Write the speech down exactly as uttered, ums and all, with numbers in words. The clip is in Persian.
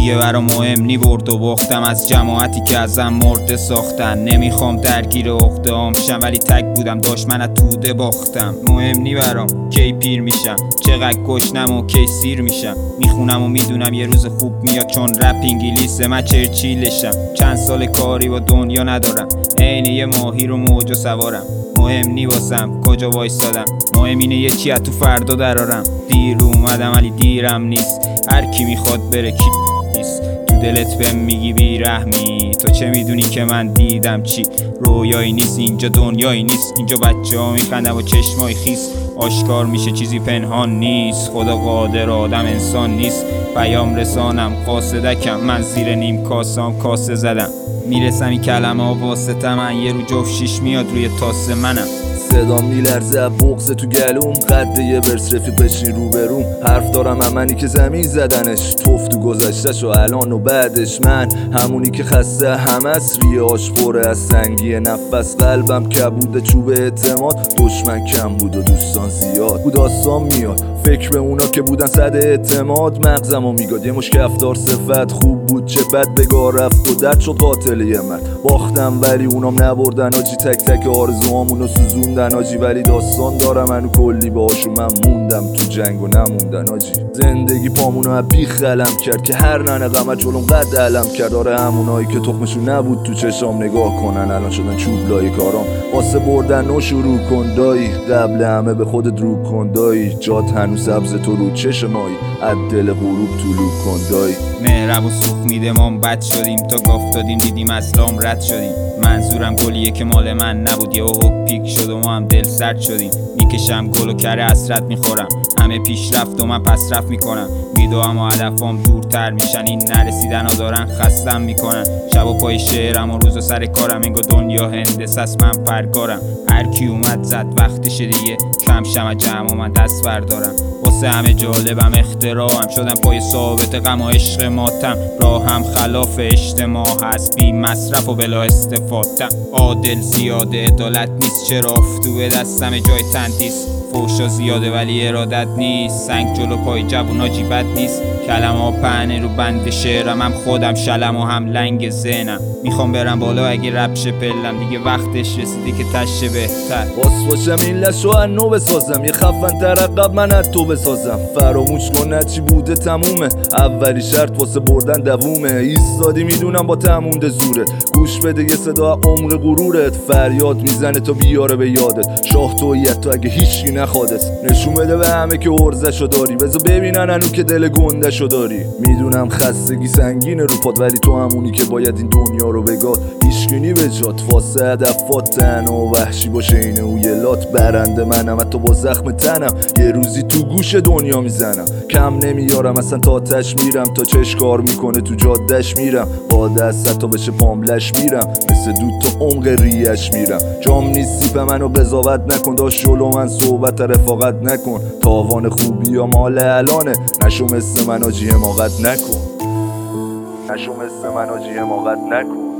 دیگه برا مهم نی برد و باختم از جماعتی که ازم مرده ساختن. نمیخوام درگیر عقده هام شم ولی تک بودم داشت من از توده باختم. مهم نی برام کی پیر میشم، چقدر گشنم و کی سیر میشم. میخونم و میدونم یه روز خوب میاد چون رپ انگلیسه من چرچیلشم. چند سال کاری با دنیا ندارم، عین یه ماهی رو موج و سوارم. مهم نی واسم کجا وایستادم، مهم اینه یه چی از تو فردا درارم. دیر اومدم ولی دیرم نیست، هر کی میخواد بره کی نیست. تو دلت بهم میگی بیرحمی، تو چه میدونی که من دیدم چی. رویایی نیست اینجا، دنیایی نیست اینجا، بچه ها میخندن با چشمای خیس. آشکار میشه چیزی پنهان نیست، خدا قادر آدم انسان نیست. پیام رسانم قاصدکم، من زیر نیم کاسام کاسه زدم. میرسم این کلمه ها واسه من، یه رو جفت شیش میاد روی تاسه منم. صدام میلرزه از بغض تو گلوم، قد یه ورس رفیق بشین روبروم. حرف دارم همونی که زمین زدنش، توف تو گذشتش و الان و بعدش. من همونی که خسته همس، ریاش پره از سنگی نفس. قلبم کبوده چوب اعتماد، دشمن کم بود و دوستان زیاد. بود داستان میاد فکر به اونا که بودن صد اعتماد. مغزمو میگاد یه مشک افطار صفت، خوب بود چه بد بگاه رفت و درد شد قاتل یه من. باختم ولی اونام نبردن آجی، تک تک آرزوامونو سوزوندن آجی. ولی داستان دارم منو کلی باهاشون، من موندم تو جنگ و نموندن آجی. زندگی پامونو از بیخ قلم کرد که هر ننه غمت جلوم قد علم کرد. آره همونایی که تخمشون نبود تو چشام نگاه کنن، الان شدن چوب لای کارام. واسه بردن و شروع کن دایی، قبل همه به خودت رو کن دایی. جات هنوز سبز تو رو چشم مایی، از دل غروب طلوع کن دایی. مهرب و سوخ میده ما بد شدیم، تا گاف دادیم دیدیم اسلام رد شدیم. منظورم گلیه که مال من نبود، یه اوه پیک شد و ما هم دل سرد شدیم. میکشم گل و کره حسرت میخورم، همه پیش رفت و من پس رفت میکنم. میدوام و هدفام دورتر میشن، این نرسیدن ها دارن خستم میکنن. شب و پای شعرم و روز و سر کارم، انگار دنیا هندسه است من پرگارم. هر کی اومد زد وقتشه دیگه، کم شم از جمع و من دست بردارم. واسه همه جالبم اختراعم، شدم پای ثابت غم و عشق ماتم. راهم خلاف اجتماع هست، بی مصرف و بلا استفاده. عادل زیاده عدالت نیست، چرا افتوه دستم جای تندیس. فوشا زیاده ولی ارادت نیست، سنگ جلو پای جوونا جیبت نیست. کلمه ها پهنه رو بند شعرم، هم خودم شلم و هم لنگ ذهنم. میخوام برم بالا اگه رپ شه پلم، دیگه وقتش رسیده که تشه بهتر. باس باشم این لشو از نو بسازم، یه خفن تر عقب من از تو بسازم. فراموش کن نه چی بوده تمومه، اولی شرط واسه بردن دوومه. ایستادی میدونم با تمونده زوره، گوش بده یه صدا عمق غرورت. فریاد میزنه تا بیاره به یادت، شاه تویت تو اگه هیچکی نخوادت. نشون بده به همه که ارزشو داری، بذار ببینن هنو که دل گندشو داری. میدونم خستگی سنگینه رو پات، ولی تو همونی که باید این دنیا رو بگاد. هیچکی به جات واسه هدفات، تنها و وحشی باشه اینه او یه لات. برنده منم حتی با زخم تنم، یه روزی تو گوش دنیا میزنم. کم نمیارم اصلا تا تش میرم، تا چش کار میکنه تو جادش میرم. با دست تا بشه پاملش میرم، مثل دود تا عمق ریش میرم. جام نیستی به منو قضاوت نکن، داشت جلو من صحبت رفاقت نکن. تاوان خوبی یا مال الانه، نشو مثل من آجی حماقت نکن. نشو مثل من آجی حماقت نکن.